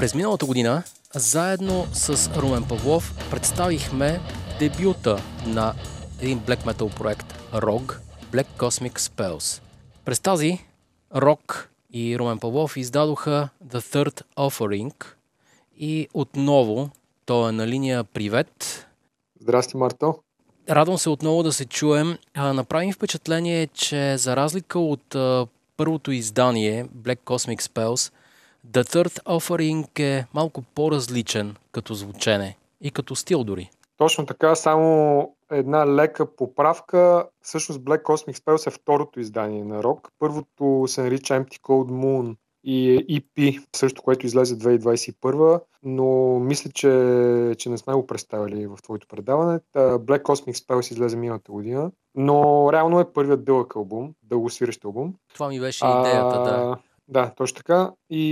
През миналата година, заедно с Румен Павлов, представихме дебюта на един black metal проект ROG, Black Cosmic Spells. През тази ROG и Румен Павлов издадоха The Third Offering и отново той е на линия. Привет! Здрасти, Марто! Радвам се отново да се чуем. Направим впечатление, че за разлика от първото издание Black Cosmic Spells, The Third Offering е малко по-различен като звучене и като стил дори. Точно така, само една лека поправка. Всъщност Black Cosmic Spells е второто издание на ROG. Първото се нарича Empty Cold Moon и EP, също което излезе 2021, но мисля, че не сме го представили в твоето предаване. Black Cosmic Spells излезе миналата година, но реално е първият дълъг албум, дългосвирещ албум. Това ми беше идеята, да. Да, точно така.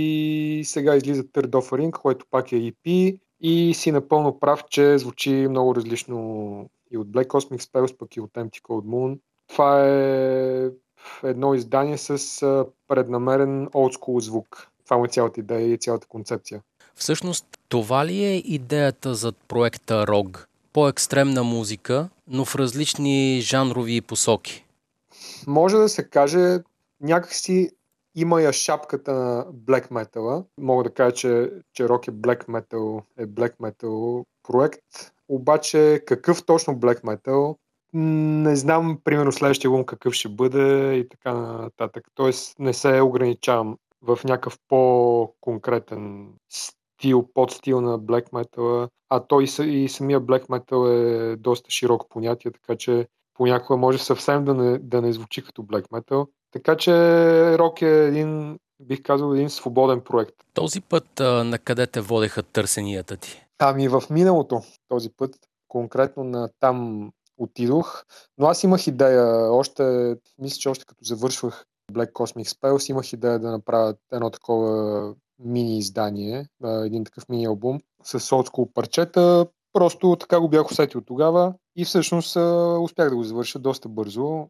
И сега излиза Third Offering, който пак е EP и си напълно прав, че звучи много различно и от Black Cosmic Spells, пък и от Empty Cold Moon. Това е едно издание с преднамерен олдскул звук. Това му е цялата идея и цялата концепция. Всъщност, това ли е идеята зад проекта ROG? По-екстремна музика, но в различни жанрови посоки. Може да се каже, някакси има я шапката на Black Metal. Мога да кажа, че ROG е Black Metal проект. Обаче какъв точно Black Metal? Не знам, примерно следващия албум какъв ще бъде и така нататък. Тоест не се ограничавам в някакъв по-конкретен стил, подстил на Black Metal, а той и самия Black Metal е доста широко понятие, така че понякога може съвсем да не звучи като Black Metal. Така че ROG е бих казал, един свободен проект. Този път на къде те водеха търсенията ти? Ами в миналото този път, конкретно на там отидох, но аз имах идея, мисля, че още като завършвах Black Cosmic Spells, имах идея да направя едно такова мини издание, един такъв мини албум с олдскул парчета. Просто така го бях усетил тогава и всъщност успях да го завърша доста бързо.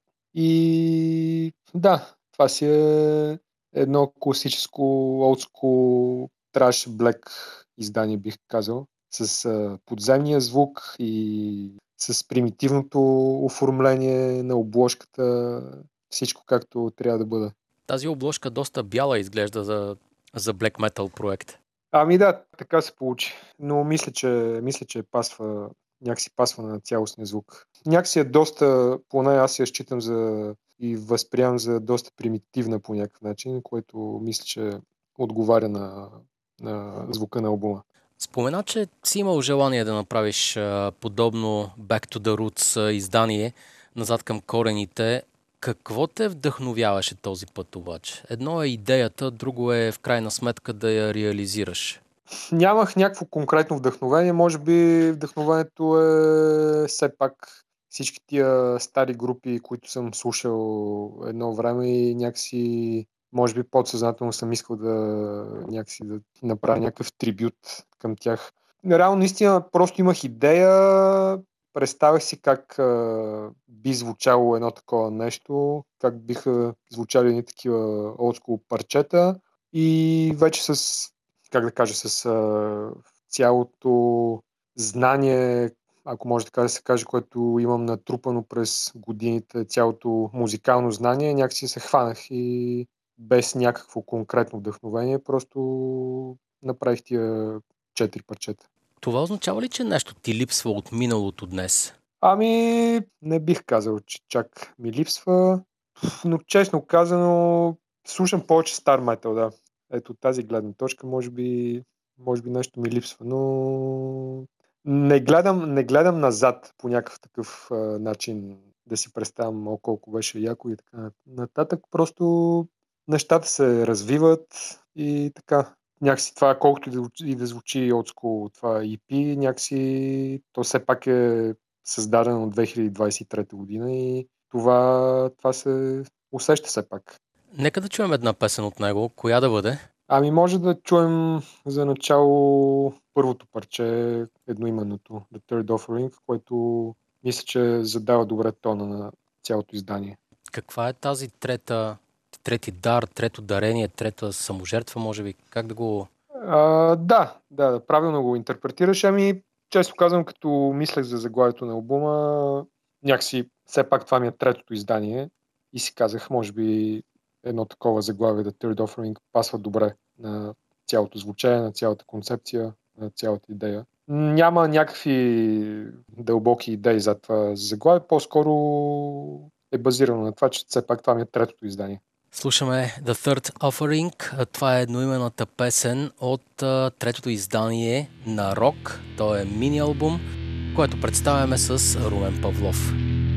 И да, това си е едно класическо олдскул траш блек издание, бих казал, с подземния звук и с примитивното оформление на обложката, всичко както трябва да бъде. Тази обложка доста бяла изглежда за Black Metal проект. Ами да, така се получи. Но мисля, че някакси пасва на цялостния звук. Някакси е доста, поне аз я считам и възприемам за доста примитивна по някакъв начин, което мисля, че отговаря на звука на албума. Спомена, че си имал желание да направиш подобно Back to the Roots издание, назад към корените. Какво те вдъхновяваше този път обаче? Едно е идеята, друго е в крайна сметка да я реализираш. Нямах някакво конкретно вдъхновение. Може би вдъхновението е все пак всички тия стари групи, които съм слушал едно време и някакси, може би подсъзнателно съм искал някакси да направя някакъв трибют към тях. Реално наистина просто имах идея, представях си как би звучало едно такова нещо, как биха звучали едни такива олдскул парчета и вече с цялото знание, ако може така да се каже, което имам натрупано през годините, цялото музикално знание, някакси се хванах и без някакво конкретно вдъхновение, просто направих тия 4 парчета. Това означава ли, че нещо ти липсва от миналото днес? Ами, не бих казал, че чак ми липсва, но честно казано, слушам повече стар метал, да. Ето тази гледна точка, може би нещо ми липсва, но не гледам назад по някакъв такъв начин да си представям колко беше яко и така нататък. Просто нещата се развиват и така. Някакси това, колкото и да звучи олдскул, това EP, някакси то все пак е създадено от 2023 година и това се усеща все пак. Нека да чуем една песен от него. Коя да бъде? Ами може да чуем за начало първото парче, едноименното, The Third Offering, което мисля, че задава добре тона на цялото издание. Каква е тази трети дар, трето дарение, трета саможертва, може би? Как да го Да, правилно го интерпретираш. Ами, често казвам, като мислех за заглавието на албума, някакси, все пак това ми е третото издание и си казах, може би едно такова заглавие, The Third Offering, пасва добре на цялото звучение, на цялата концепция, на цялата идея. Няма някакви дълбоки идеи за това заглавие, по-скоро е базирано на това, че все пак това ми е третото издание. Слушаме The Third Offering. Това е едноименната песен от третото издание на Рок. То е мини-албум, което представяме с Румен Павлов.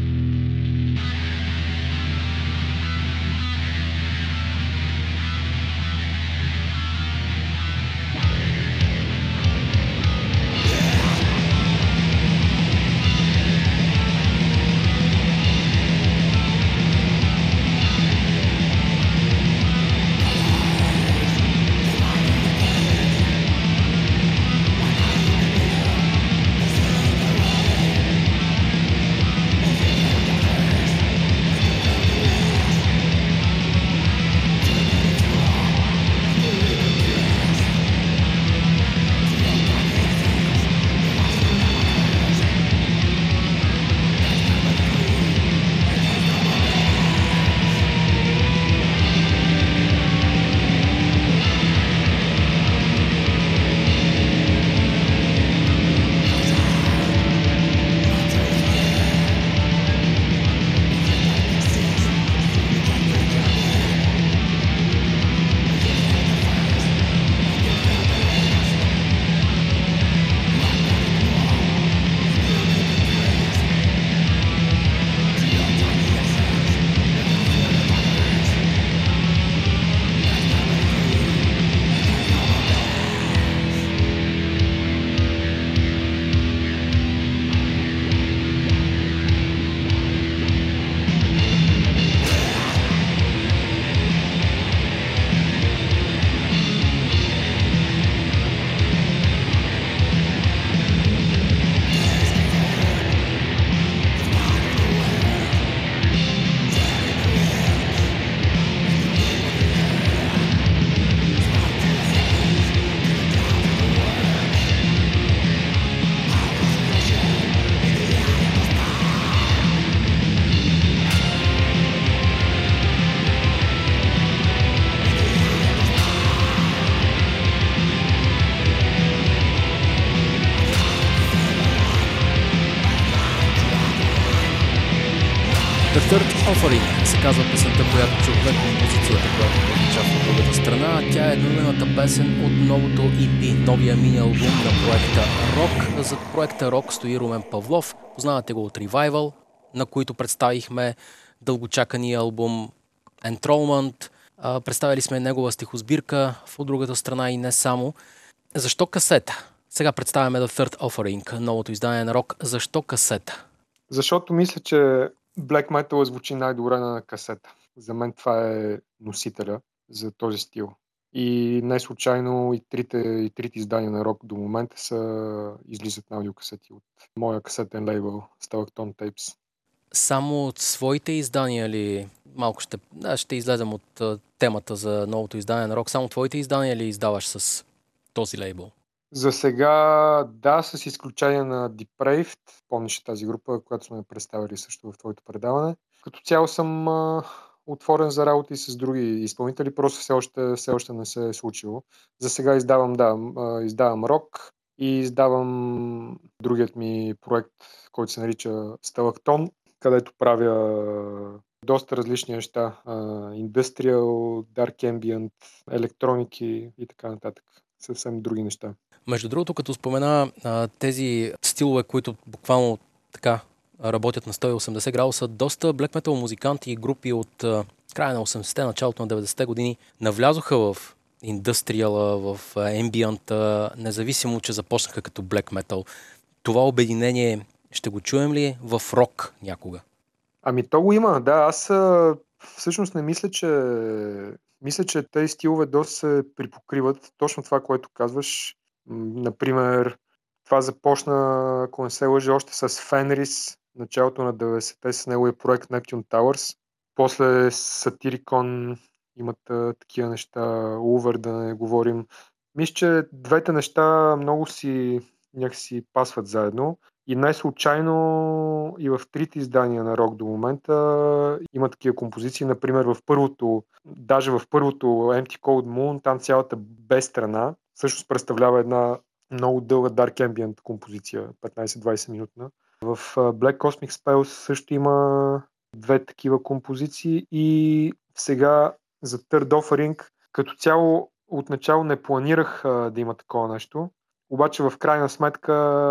The Third Offering се казва песента, която чухме, композицията, която пролича в другата страна. Тя е едноименната песен от новото EP, новия мини-албум на проекта Рок. Зад проекта Рок стои Румен Павлов. Познавате го от Revival, на които представихме дългочакания албум Enrollment. Представили сме негова стихосбирка в другата страна и не само. Защо касета? Сега представяме The Third Offering, новото издание на Рок. Защо касета? Защото мисля, че Black Metal звучи най-добре на касета. За мен това е носителя за този стил. И не случайно и трите издания на Рок до момента излизат на аудиокасети от моя касетен лейбъл Stalactone Tapes. Само от своите издания ли? Малко ще излезем от темата за новото издание на Рок. Само твоите издания ли издаваш с този лейбъл? За сега, да, с изключение на Depraved, помниш тази група, която сме представили също в твоето предаване. Като цяло съм отворен за работа и с други изпълнители, просто все още не се е случило. За сега издавам рок и издавам другият ми проект, който се нарича Stalactone, където правя доста различни неща. Industrial, Dark Ambient, електроники и така нататък. Съвсем други неща. Между другото, като спомена тези стилове, които буквално така работят на 180 градуса, доста black metal музиканти и групи от края на 80-те, началото на 90-те години навлязоха в индустриала, в ембиента, независимо, че започнаха като black metal. Това обединение ще го чуем ли в рок някога? Ами то го има, да. Аз всъщност не мисля, че тези стилове доста се припокриват. Точно това, което казваш. Например, това започна, ако не се лъжа, още с Фенрис, началото на 90-те с неговия проект Neptune Towers. После Satyricon имат такива неща, Увер, да не говорим. Мисля, че двете неща много си някакси пасват заедно и най-случайно и в трите издания на Рок до момента има такива композиции. Например, даже в първото Empty Cold Moon, там цялата без страна всъщност представлява една много дълга Dark Ambient композиция, 15-20 минутна. В Black Cosmic Spells също има две такива композиции и сега за Third Offering като цяло отначало не планирах да има такова нещо, обаче в крайна сметка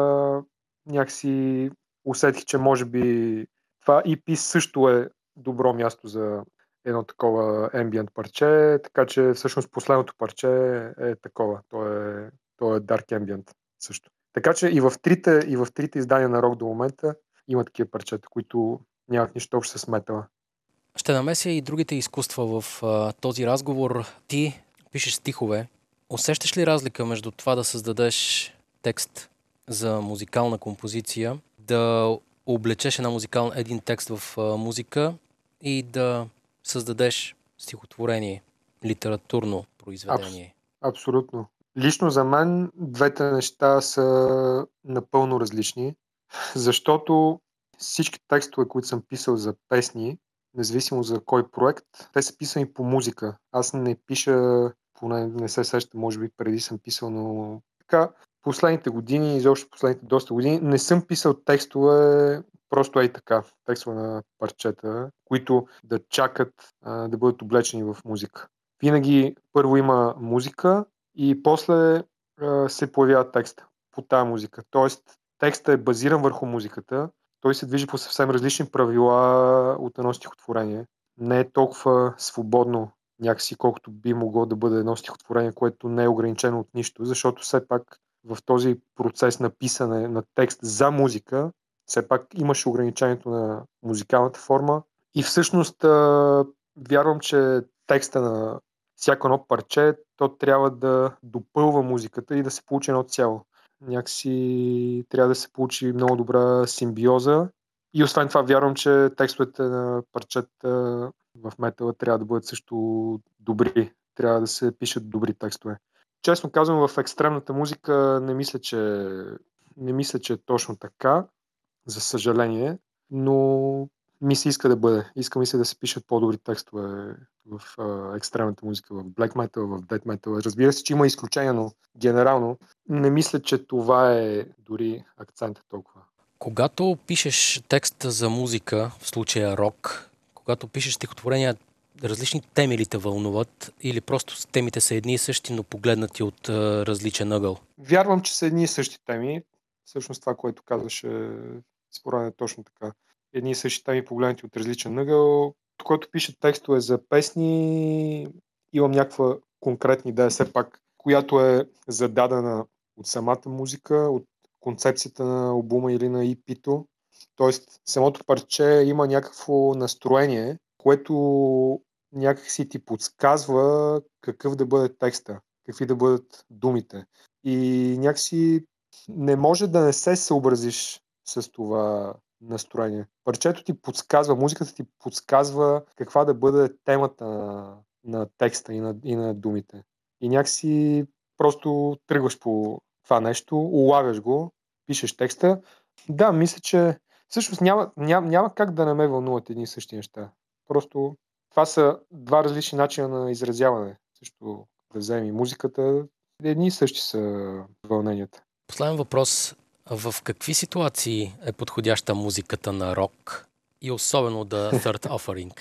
някакси усетих, че може би това EP също е добро място за едно такова ambient парче, така че всъщност последното парче е такова. То е Dark Ambient също. Така че и в трите издания на Рок до момента има такива парчета, които нямат нищо общо с метала. Ще намеся и другите изкуства в този разговор. Ти пишеш стихове. Усещаш ли разлика между това да създадеш текст за музикална композиция, да облечеш един текст в музика и да създадеш стихотворение, литературно произведение? Абсолютно. Лично за мен двете неща са напълно различни, защото всички текстове, които съм писал за песни, независимо за кой проект, те са писани по музика. Аз не пиша, поне не се сещам, може би преди съм писал, но така, последните години, изобщо последните доста години, не съм писал текстове просто така, текстове на парчета, които да чакат да бъдат облечени в музика. Винаги първо има музика и после се появява текст по тази музика. Тоест, текстът е базиран върху музиката, той се движи по съвсем различни правила от едно стихотворение. Не е толкова свободно някакси, колкото би могло да бъде едно стихотворение, което не е ограничено от нищо, защото все пак в този процес на писане на текст за музика, все пак имаше ограничението на музикалната форма и всъщност вярвам, че текста на всяко едно парче, то трябва да допълва музиката и да се получи едно цяло. Някакси трябва да се получи много добра симбиоза и освен това вярвам, че текстовете на парчета в метала трябва да бъдат също добри. Трябва да се пишат добри текстове. Честно казвам, в екстремната музика не мисля, че е точно така, за съжаление, но ми се иска да бъде. Иска ми се да се пишат по-добри текстове в екстремната музика, в black metal, в death metal. Разбира се, че има изключения, но генерално не мисля, че това е дори акцента толкова. Когато пишеш текст за музика, в случая рок, когато пишеш стихотворения, различни теми ли те вълнуват или просто темите са едни и същи, но погледнати от различен ъгъл? Вярвам, че са едни и същи теми. Всъщност това, което казваш, според мен е точно така. Едни и същи теми, погледнати от различен ъгъл. Който пише текстове за песни, имам някаква конкретна идея, все пак, която е зададена от самата музика, от концепцията на албума или на EP-то. Тоест, самото парче има някакво настроение, което някак си ти подсказва какъв да бъде текста, какви да бъдат думите. И някакси не може да не се съобразиш с това настроение. Парчето ти подсказва, музиката ти подсказва каква да бъде темата на текста и на думите. И някакси просто тръгваш по това нещо, улавяш го, пишеш текста. Да, мисля, че всъщност няма как да не ме вълнуват едни и същи неща. Просто това са два различни начина на изразяване. Също да вземем и музиката, едни и същи са вълненията. Последен въпрос. В какви ситуации е подходяща музиката на рок и особено The Third Offering?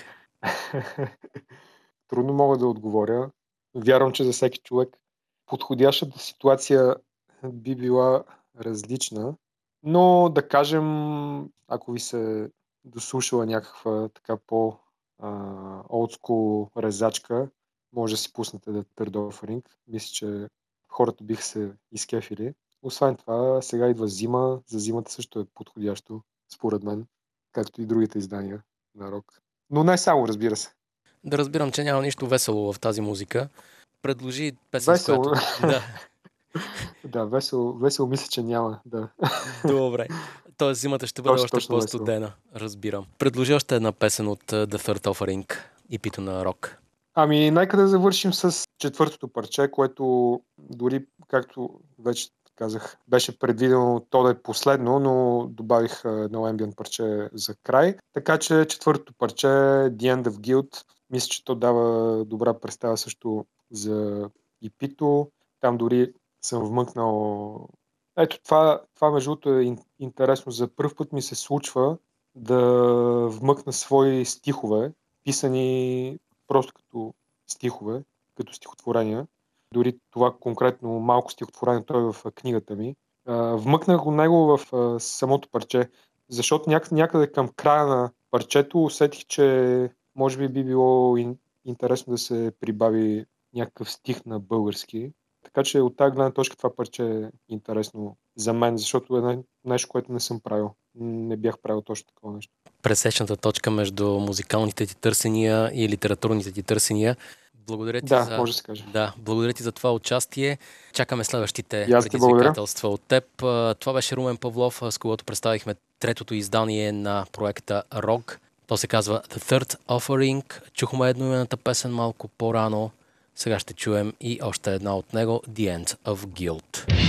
Трудно мога да отговоря. Вярвам, че за всеки човек подходящата ситуация би била различна, но да кажем, ако ви се дослушала някаква така олдскул резачка, може да си пуснете The Third Offering. Мисля, че хората биха се изкефили. Освен това, сега идва зима. За зимата също е подходящо, според мен, както и другите издания на рок. Но не само, разбира се. Да разбирам, че няма нищо весело в тази музика. Предложи песен, Весело. с която... Да. Да, весело мисля, че няма. Да. Добре. Тоест зимата ще бъде още по-студена. Весело. Разбирам. Предложи още една песен от The Third Offering, EP-то на рок. Ами, нека да завършим с четвъртото парче, което дори, както вече казах, беше предвидено то да е последно, но добавих едно ambient парче за край. Така че четвъртото парче, The End of Guild, мисля, че то дава добра представа също за EP-то. Там дори съм вмъкнал... Ето това между другото е интересно. За първ път ми се случва да вмъкна свои стихове, писани просто като стихове, като стихотворения. Дори това конкретно малко стихотворение, той е в книгата ми. Вмъкнах го него в самото парче, защото някъде към края на парчето усетих, че може би било интересно да се прибави някакъв стих на български. Така че от тази гледна точка това парче е интересно за мен, защото е нещо, което не съм правил. Не бях правил точно такова нещо. Пресечната точка между музикалните ти търсения и литературните ти търсения. Благодаря ти може да се каже. Да, благодаря ти за това участие. Чакаме следващите предизвикателства от теб. Това беше Румен Павлов, с когото представихме третото издание на проекта ROG. То се казва The Third Offering. Чухме едноименната песен малко по-рано. Сега ще чуем и още една от него, The End of Guild.